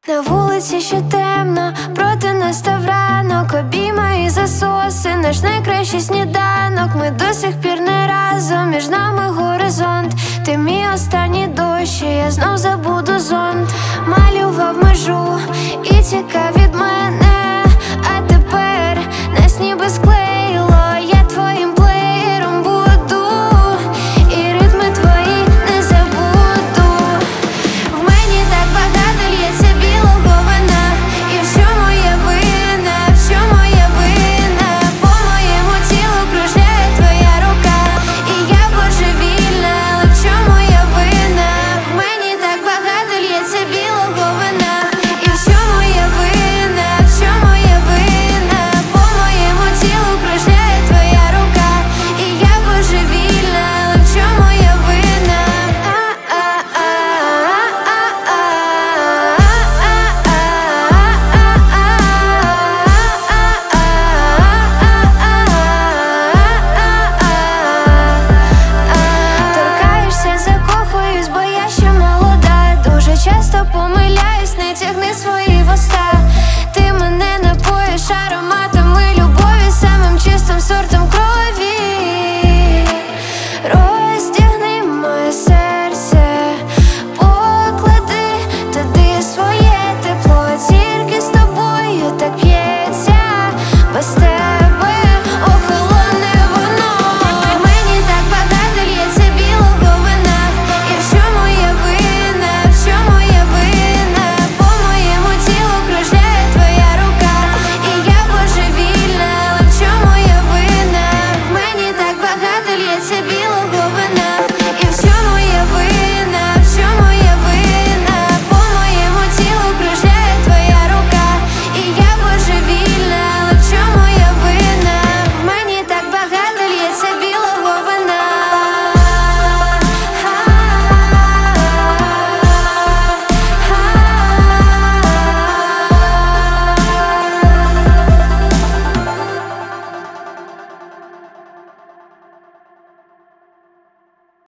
На вулиці ще темно, проти настав ранок. Обійма і засоси, наш найкращий сніданок. Ми до сих пір не разом, між нами горизонт. Ти мій останній дощ, і я знов забуду зонт. Малював межу і тікав від мене, а тепер нас ніби склеїло. Я твоїм плеєром буду, і ритми твої не забуду. В мені так багато лється білого вина, і в чому я винна, в чому я винна? По моєму тілу кружляє твоя рука, і я божевільна, але в чому я винна? В мені так багато лється білого вина, і в чому я винна, в чому я винна? По моєму тілу кружляє твоя рука, і я божевільна, але в чому я винна? Торкаєшся, закохуюсь, бо я ще молода. Дуже часто помиляюсь, не тягни свої